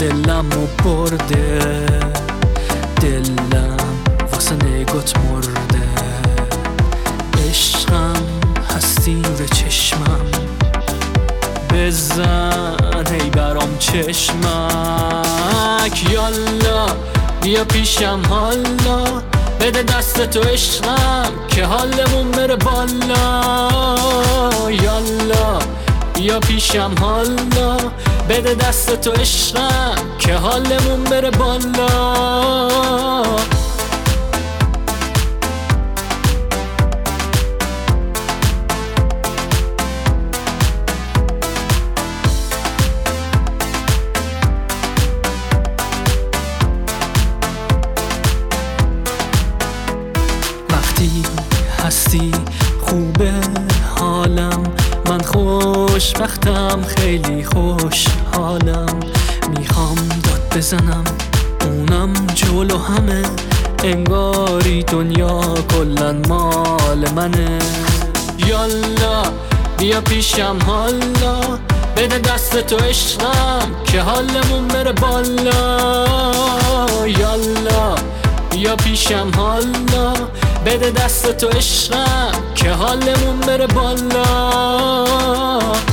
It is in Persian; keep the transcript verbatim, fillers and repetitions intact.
دلمو برده، دلم واسه نگات مرده. عشقم هستی نور چشمم، بزن هی برام چشمک. یالا بیا پیشم حالا، بده دست تو عشقم که حالمون بره بالا. یالا بیا پیشم حالا، بده دست تو عشقم که حالمون بره بالا. وقتی هستی خوبه حالم، من خوشبختم خیلی خوش حالم. میخوام داد بزنم اونم جلو همه، انگاری دنیا کلن مال منه. یالا بیا پیشم حالا، بده دست تو عشقم که حالمون بره بالا. یالا بیا پیشم حالا، بده دست تو عشقم که حالمون بره بالا.